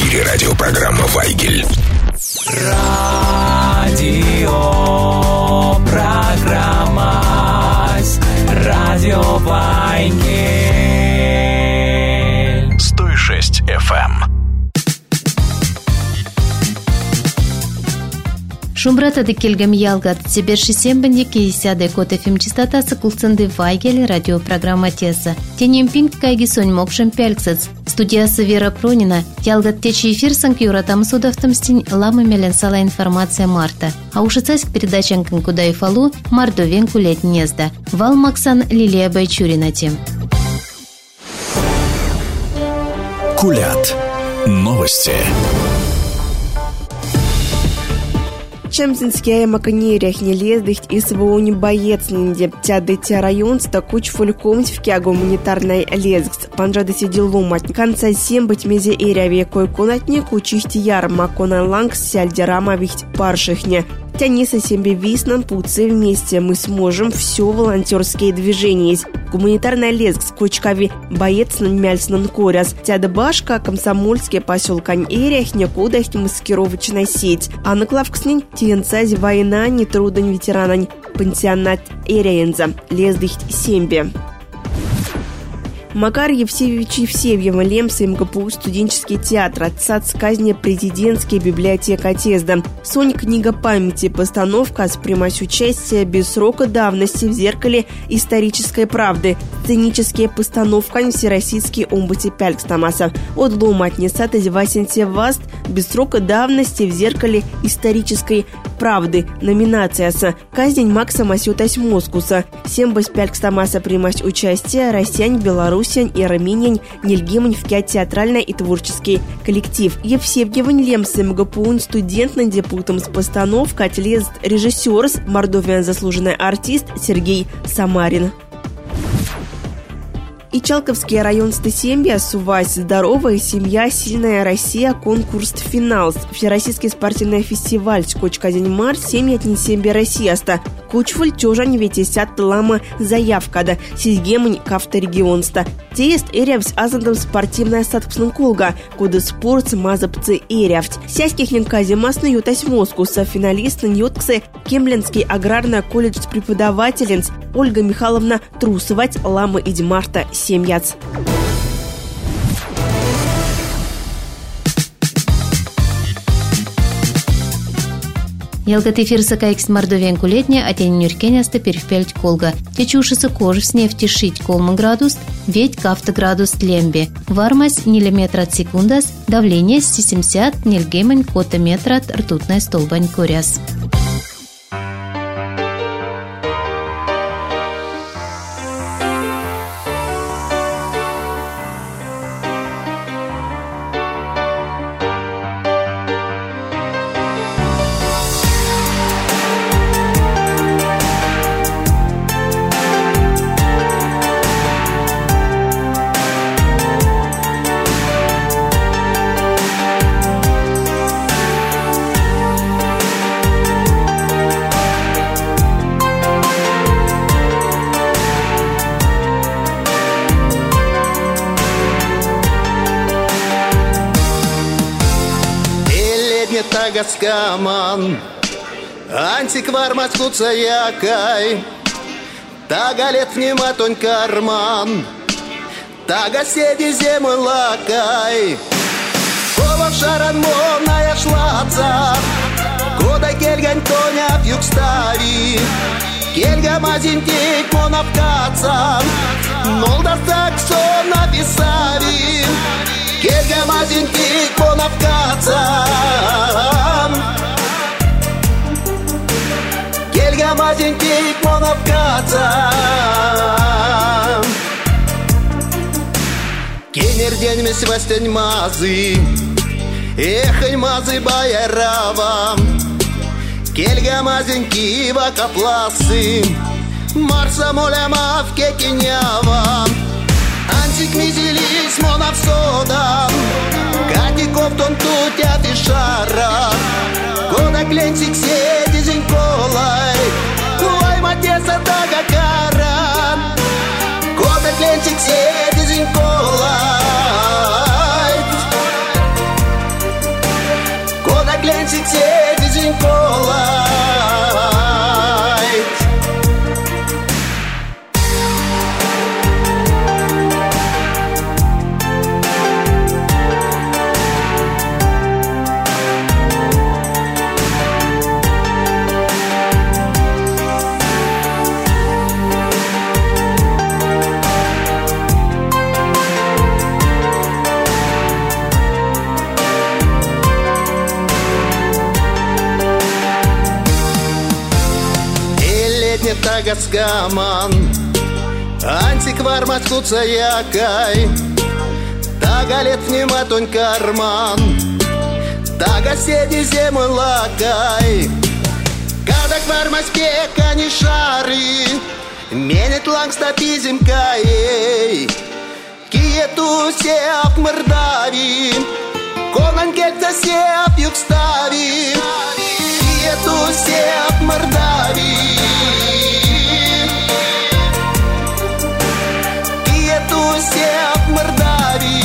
эфире радиопрограмма «Вайгель». Радиопрограмма «Радио Вайгель». 106 FM. Шумбратады келгем ялгат Сибирши сембенде кейсяды кот эфим частотасы кулцынды Вайгель радиопрограмма теса. Тенем пинг кайги сонь мокшем пяльксыц. Студиясы Вера Пронина. Ялгат течи эфир санк юратам судавтымстень ламы мелен сала информация марта. А ушицаськ передачанкан куда и фалу мардовен кулет незда. Вал Максан Лилия Байчурина тем. Кулят. Новости. Чемзинская маканерях не лездыхт и своуни боецнинде. Тядытя район стакуч фулькомть в кя гуманитарной лезгс. Панжады сидел ломать. Конца сем быть мезе эряве кой конатник учишти яр макона лангс сяльдерама вихть паршихне. Тяниса сембе виснан пуцы вместе. Мы сможем все волонтерские движения. Гуманитарная лезгс кучкави боецнан мяльснан коряс. Тяда башка комсомольские поселкань эрях некудахть маскировочная сеть. А на клавкснень тенцази война не трудань ветеранань. Пансионат эряенза. Лездыхть сембе. Макар Евсеевич Евсеевьева Лемса МГПУ студенческий театр, отцац казни президентская библиотека Тезда. Сонь книга памяти, постановка с примась участия без срока давности в зеркале исторической правды. Сценические постановка всероссийский омбути Пялькстамаса. От лома отнесат из Васенте Васт без срока давности в зеркале исторической правды. Номинация с казнь Макса Масютась Москуса. Сембас Пялькстамаса примась участие россиян, белорусян и армянин нельгимань в театральный и творческий коллектив. Евсевьевань Лемс МГПУ студент на депутом с постановкой отлезет режиссер, мордовиан заслуженный артист Сергей Самарин. Ичалковский район Стесембия, Сувась, здоровая семья, сильная Россия, конкурс финал. Всероссийский спортивный фестиваль Скочказень Марс, семья Тнесембия Россияста. Кучфуль тёжань ветесят лама заявка да сизгемань кафта регионста. Теест эрявс азандам спортивная садкпсным колга, куда спорт мазапцы эрявть. Сяських ленкази масны ютась Москуса, финалист ньотксы Кемленский аграрный колледж преподавательниц Ольга Михайловна Трусовать лама идмарта семьяц. Ялгат эфирса кайкс мордовен кулетня, а тень нюркенясты перевпельть колга. Течушисы кожевсне втишить колма градус, ведь кафта градус лембе. Вармась миллиметра от секундас, давление 70 нильгемень кота метра от ртутной столбань коряс. Тагаскаман, антиквар маскуца якай, тагалет вниматонь карман, тагаседи земы лакай, кова шаран моная шлаца, кода кельгань тоня в югстави, кельга мазинтик монавкаца, нолда саксон написави. Кельга мазинтик монавкаца, Кельга мазинтик монавкаца. Кенер день месвастень мазы, эхань мазы баярава. Кельга мазинки вакапласы, Марса моля мавке кенява. Антик мизилис монавсода, Катиков тон тутя тишара, Кода кленцик седи зиньколай, Лай матеса тага кара, Кода кленцик седи зиньколай, скаман. Антиквар маскуца якай, тага лет вниматонь карман, тага седи зимой лакай. Когда квар маске кани шары, менет ланг стапизим каей. Киету сеап мордави, конан кельца сеап югстави. Киету сеап мордави, киету сеап мордави.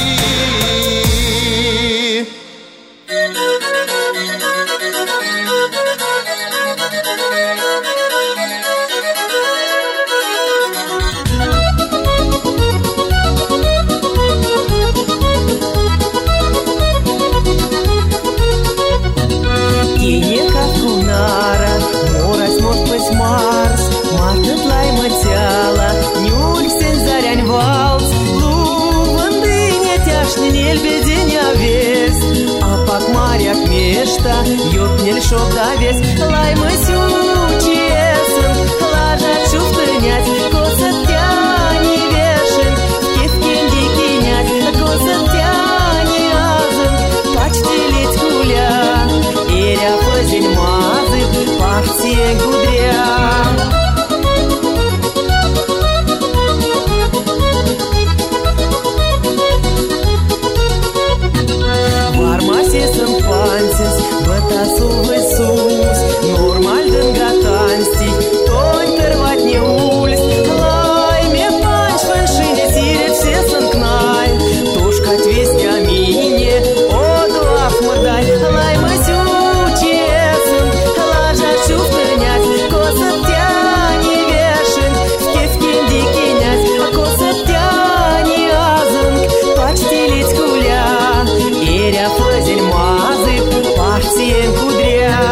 Марс, мартет лай матяла, нюльсен зарянь валс, луванды не тяжны, не льбеденя вес, а пак маряк мешта, ют не льшов да вес, лай масючесен, лажат шуфтынять, косат тяни вешен, кевкен дикинять, косат тяни азен, почти лить куля, иря позель мазы, партия гудря. Вармасесен пансис, батасу Иисус, нормальден гатансти, тонь первать не ульс, лайме панч фэншине сирет сесен кнай, тушкать весть амине, одуав мордай, лайме сючесен, лажат шуфтынять, косат тяни вешен, кевкен дикинять, а косат тяни азанг, почти лить куля, иря фазель мазы, партием кудря.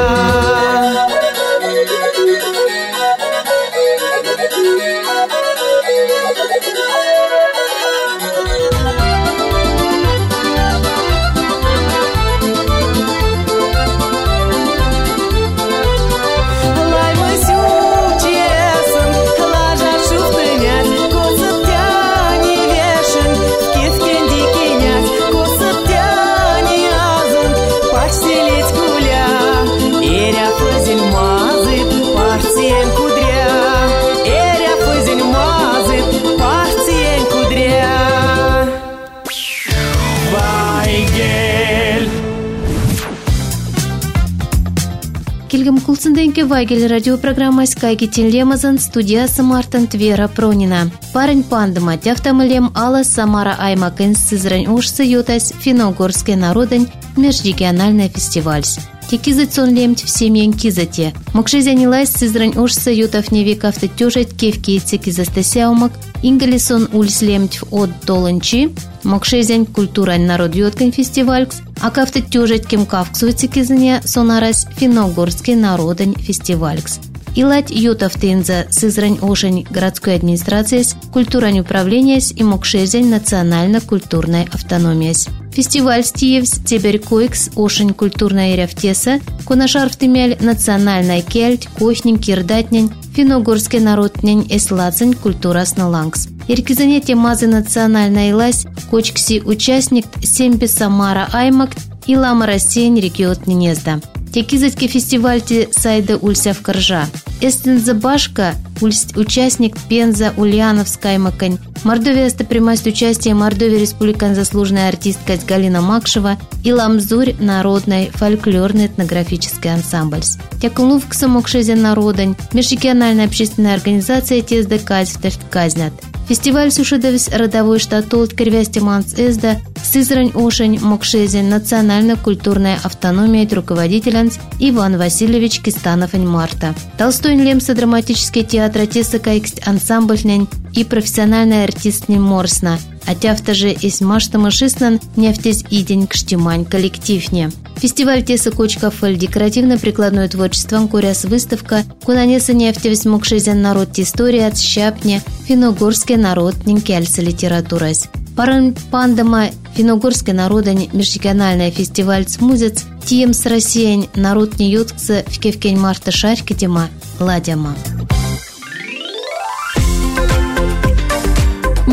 Килгам кулсынденке Вайгель радиопрограммась кайги тенлемазан студиясы Мартан Твера Пронина. Парень пандыма тяфтамылем ала Самара Аймакын сызрань ушсы ютась финно-угорский народань межрегиональный фестиваль. Текизать сон лемть в семьен кизате. Мокшезянилась сызрань ушсы ютав невекавты тёжать кевки и цекизастасяумак, ингалисон ульс лемть от толанчи, мокшезян культурань народ юткин фестивалькс, а кавты тёжать кем кавксу цекизания сонарась финно-угорский народань фестивалькс. Илать ютав тенза сызрань ошень городской администрации, культурань управления и мокшезян национально-культурной автономии. Фестиваль стиевс теперь койкс ошень культурная ряфтеса, конашарфтымяль национальная кельть, кохнень, кирдатнень, финно-угорский народнень эслацень культурасна лангс. Иркизане темазы национальная илась, кочкси участник семпи Самара Аймак и лама рассеян региотный незда. Текизатки фестивальте сайда улься в Коржа. Эстенза Башка, участник Пенза Ульяновская Макань. Мордовия примасть участие Мордовия республикан заслуженная артистка Галина Макшева и Ламзурь народный фольклорный этнографический ансамбль. Тякулув к самокшезе народань, межрегиональная общественная организация ТСД казнят. Фестиваль сушедовис родовой штатолт Кирвястиманс Эзда, Сызрань Ошень Мокшезин, национально-культурная автономия руководителянс Иван Васильевич Кистанов Марта. Толстой лемса драматический театр Теса Кайкст ансамбльнень и профессиональный артист Морсна, а тяфта же из маштама шиснан нефтез идень кштимань коллективне. Фестиваль Теса Кочка Фэль декоративно-прикладное творчество куряс выставка кунанеса нефтевис Мокшезин народ история от щапне финно-угорский народ нинкельса литературась. Паран пандама финно-угорский народань межрегиональный фестиваль смузец тием с Россией народ не юткса в кевкень марта шарькатима ладяма.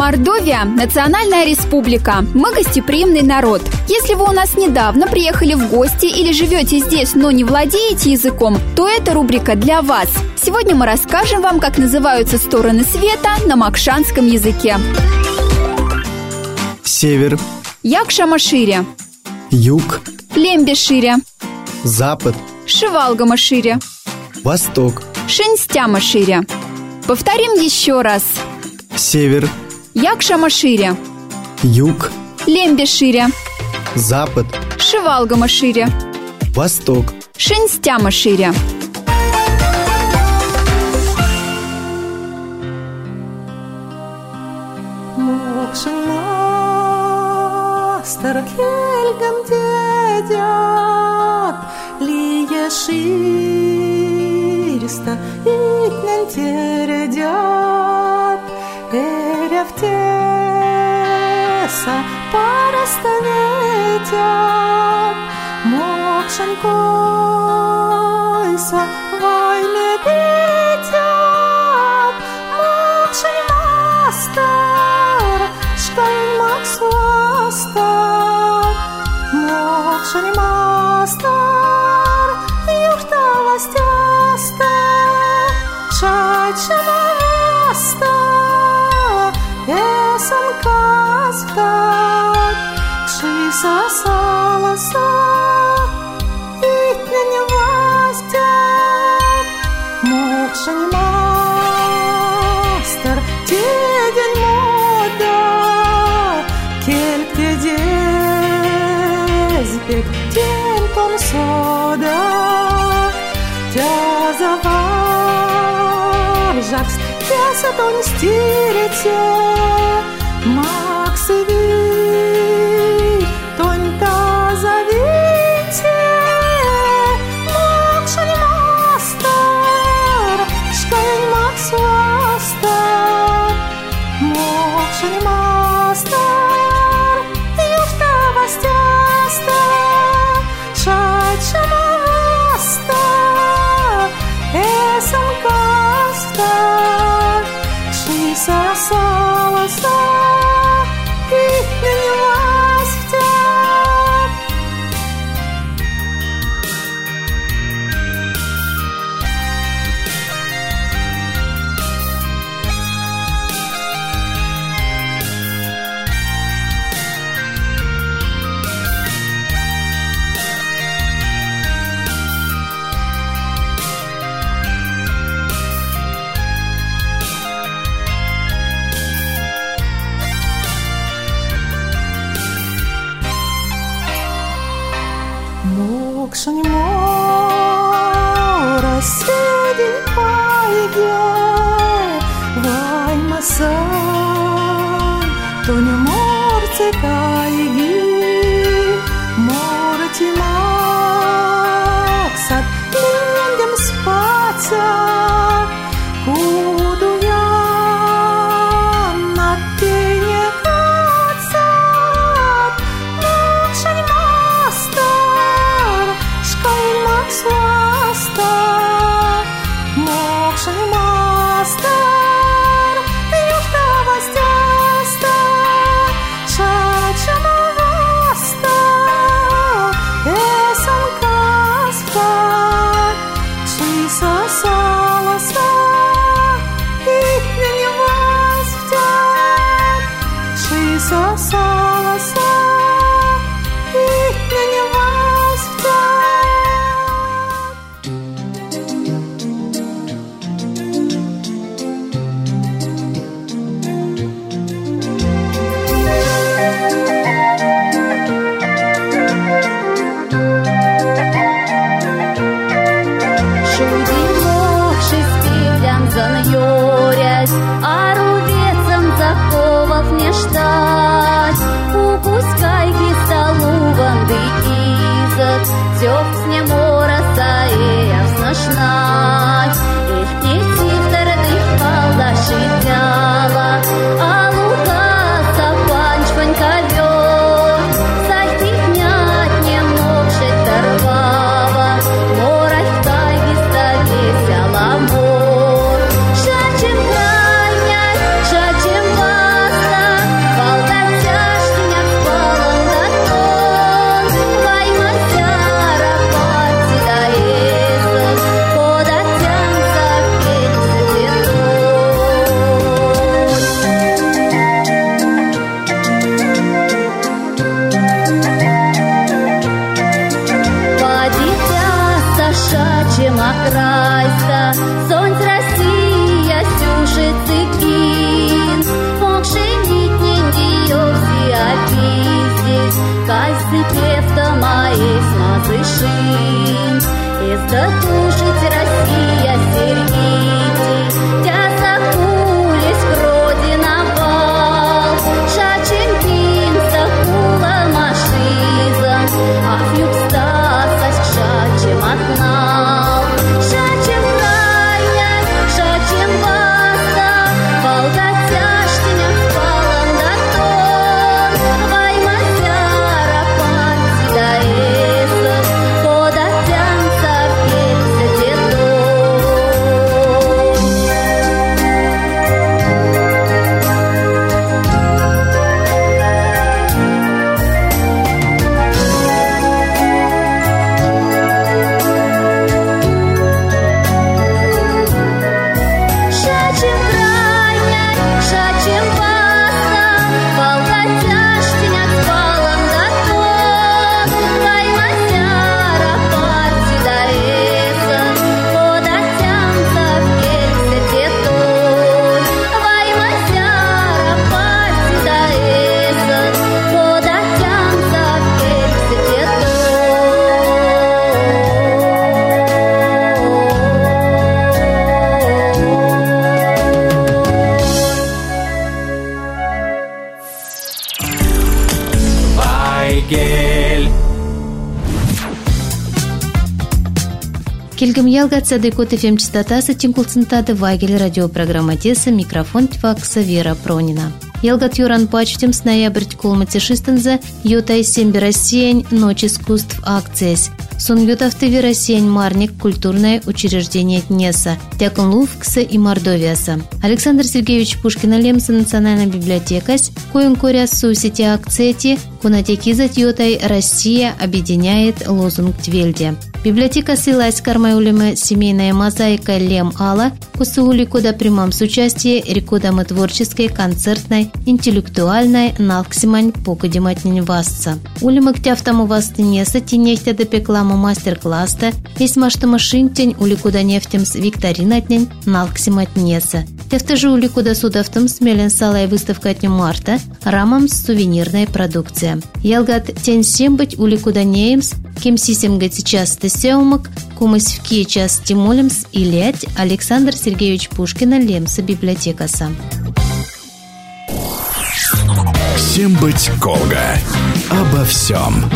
Мордовия – национальная республика. Мы гостеприимный народ. Если вы у нас недавно приехали в гости или живете здесь, но не владеете языком, то эта рубрика для вас. Сегодня мы расскажем вам, как называются стороны света на макшанском языке. Север, Якша-Машире, юг, Лембе-Шире, запад, Шивалга-Машире, восток, Шинстя-Машире. Повторим еще раз. север, Якша-Машире, юг, Лембе-Шире, запад, Шивалга-Машире, восток. Шинстя-Машире. Мокшин-мастер келгем дедят, лие шириста итнен тередят, эревтеса парастанетят, мокшин койса вайле детят, мокшин-мастер шкалмаксуастар, мокшин-мастер юрталастяста, шачамаста, эсам казвтат, кшиса саласа, итнене ваздят, мокшин-мастер дедень мода, кельке дезбек день помсода, тязаваржакс, тязатон стирите, максиви, тонь тазавите, мокшин-мастер шкаль максуастар, мокшин-мастер юртавастяста, шачамаста, эсам казвтат, кшиса саласа, итнене ваздят. Мокшин-мора седень пайге, ваймасан, тоня морце кайги, морти максат, лендем спацат, кудуян на пене кацат, мокшин-мастер шкаль максуаста, мокшин-мастер юртавастяста, шачамаваста, эсам казвтат, кшиса саласа, итнене ваздят, кшиса саласа, итнене ваздят. Ару вецам заковав не ждать, крайся, сонь Россия сюшит цикин, мокшенит нендио все опиздесь, кайсы певта моей смазышин, изда тушить Россия сергите, тя закулись родина бал, шачем пинца кула машиза, а фюкстасась к шачем отнал, шачем крайня, шачем баста, волга тяжтиня спалом до тон, ваймазяра пати да эсов, кода тянца пелься дедон. Шачем крайня, шачем баста, волга тяжтиня спалом до тон, ваймазяра пати да эсов, кода тянца пелься дедон. Ваймазяра пати да эсов, кода тянца пелься дедон. Вайгель. Келгім ялгатса декот FM частотасы тимкулцынтады Вайгель радиопрограмма Теса, микрофон Твакса Вера Пронина. Ялгат юран пачтем с ноябрь колмати шистенза, ютай семби Россиянь, ночь искусств акциес. Сон ютавтыви Россиянь марник культурное учреждение Тнеса, тякон Лувкса и Мордовиаса. Александр Сергеевич Пушкина Лемса национальная библиотека, коин коря сусити акцети, кунатекизат ютай Россия объединяет лозунг Твельде. Библиотека ссылась кармайулиме семейная мозаика Лем Алла, кусуули кода примам с участием рекодамы творческой, концертной, интеллектуальной, налксимань покудиматнень васца. Улимы ктяфтаму вастынеса тинехтя допекламу мастер-класста, есть маштама шинтень уликуда нефтем с викторинатнень налксиматнеса. Тефтажу уликуда судавтым смелен салай выставка от марта, рамам с сувенирной продукция. Ялгат тень сембыть уликуда неемс, кем сисемгать сейчас тесеумак, кумыс в ки час тимолемс и лять Александр Сергеевич Пушкина Лемса библиотекаса. Всем быть Колга. Обо всем.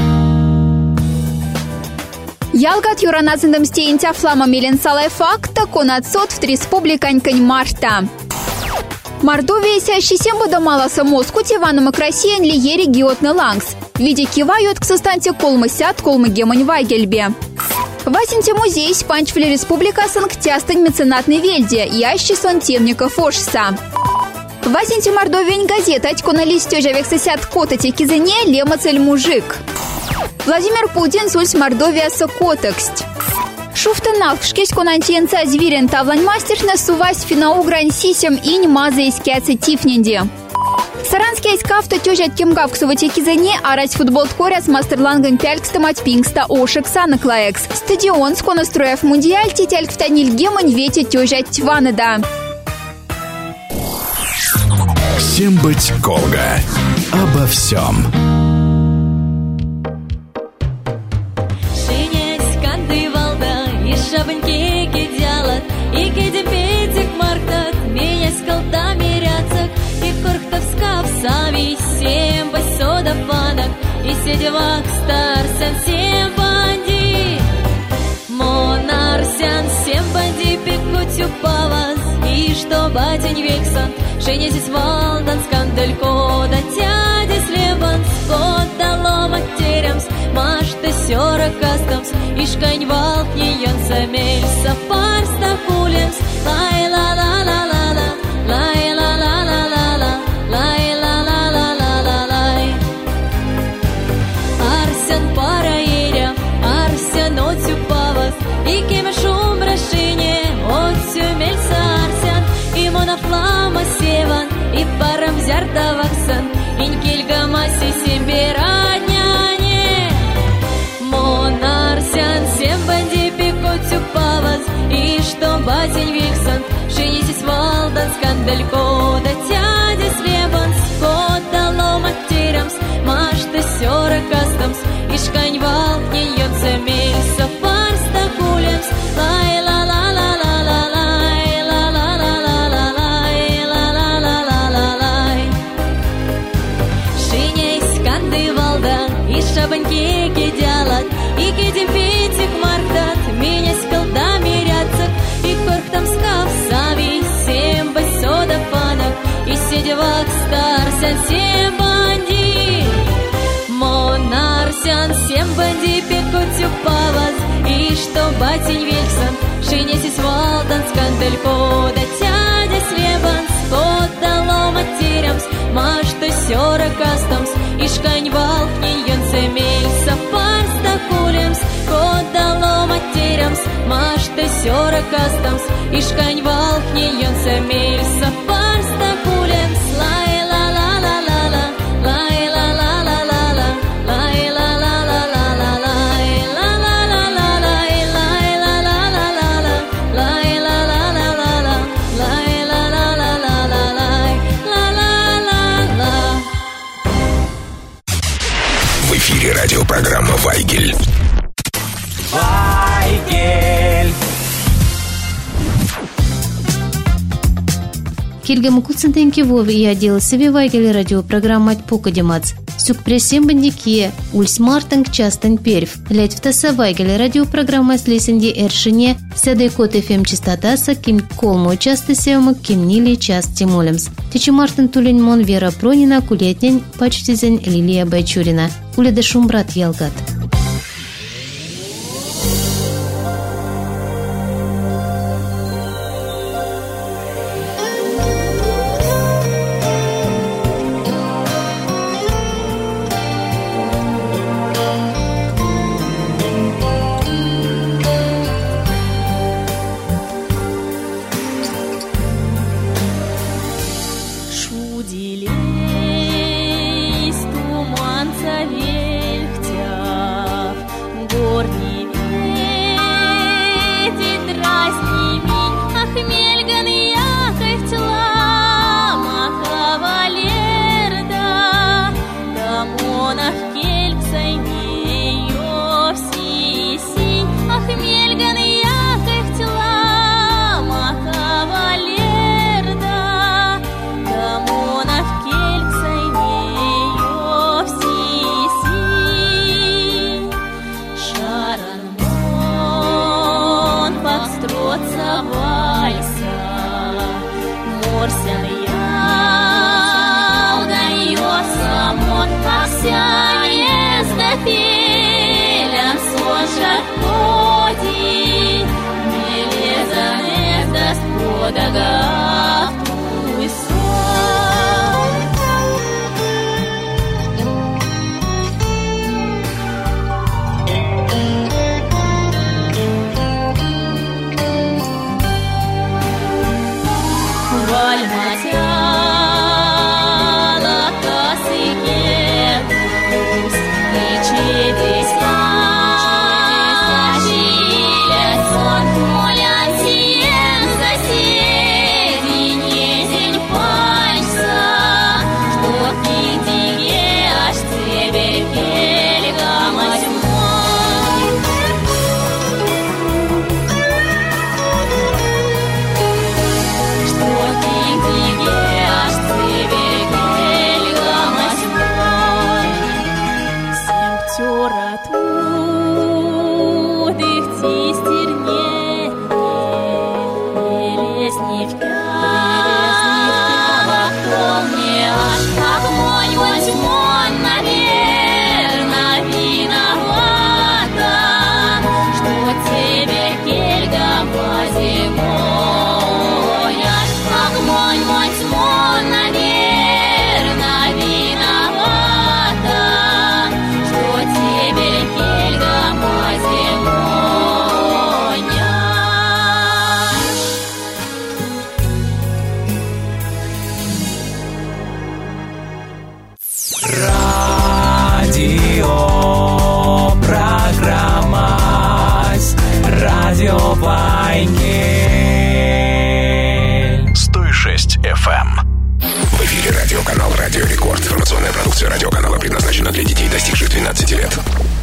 Ялгат юраназындым стеинтя флама милен салай факта конатсот в республиканькань марта. Мордовия сящий домаласа Москву теваном и Россиян лие регионный лангс. Виде кивают к состанте колмысят колмы гемонь Вайгельбе. Васенте музей спанчвали республика санктястань меценатный вельде, ящий сон темников ошса. Васенте Мордовень газета атькона листёжа вексесят котати кизыне лемацель мужик. Владимир Путин сульс Мордовия сокотекст. Шуфтанал шкесь конантиенца зверен тавлань мастершна сувась финаугрань сисем инь маза искяцы тифненде. Саранский айскафта тёжат кемгав к суватекизане, а рать футбол ткоря с мастерланган пялькста матпингста ошек санаклаекс. Стадион с конастроев мундиаль тетельк в таниль гемонь ветя тёжат тьванада. Всем быть Колга. Обо всем. Шабыньки кидялат, и кидепетик марктат, меня с колтами ряцак, и корхтовскав сави, семь басода фанак, и седевак старсен, семь банди. Монарсян, семь банди пекутю павас, и что батень вексан, шенезис валдан скандель кода, тядя слебан, скода ломат теремс, машта сёра кастамс, ишкань валк неян самельса парста кулемс, лай ла ла ла ла ла, лай ла ла ла ла ла, лай ла ла ла ла ла лай. Арсен параеря, арсен отсю павас, и кеме шум рашине, отсю мельса арсен, и монофлама севан, и парам зярта ваксан, инькельга масси семберадняне. Монарсян, семь банди пекотю павас, далеко до тяди слебанс, кодало матерямс, машты сёра кастамс, ишкань валкни йонце мельса фарста кулемс, лай ла ла ла ла ла лай ла ла ла ла ла лай ла ла ла ла ла лай. Шиней сканды валда, и шабаньки кидялат, и кидим питик мартат, меня скалда мирятся, и корктам скав сави, семь басода фанак, и седевак старсян семь банди. Монарсян семь банди пекутю паваз, и что батень вельсан, шинесис валдан скандалько, да тядя слебанс, кодало матерямс, машта сёра кастамс, ишкань валкни йонце мельса фарста кулемс, кодало матерямс, машта сёра кастамс, ишкань валкни йонце мельса фарста кулемс, лай ла ла ла ла ла, лай ла ла ла ла ла, лай ла ла ла ла ла, лай ла ла ла ла лай, лай ла ла ла ла ла, лай ла ла ла ла ла, лай ла ла ла ла ла, лай ла ла ла ла. В эфире радиопрограмма «Вайгель». Вайгель. Кельгам кулцентенки вове и отдел себе Вайгель радиопрограмма «Покадемац». Сюк пресем бандике, ульс мартанг частан перв. Лять в таса Вайгель радиопрограмма с лесенди эршине, седай кот FM частотаса, ким колмо часто сеума, ким нили част тимолемс. Течи мартан тулень мон Вера Пронина, кулетнень, почтизень Лилия Байчурина. Куледа шумбрат ялгат. Туман завельтя, Радиоканал «Радио Рекорд». Информационная продукция радиоканала предназначена для детей, достигших 12 лет.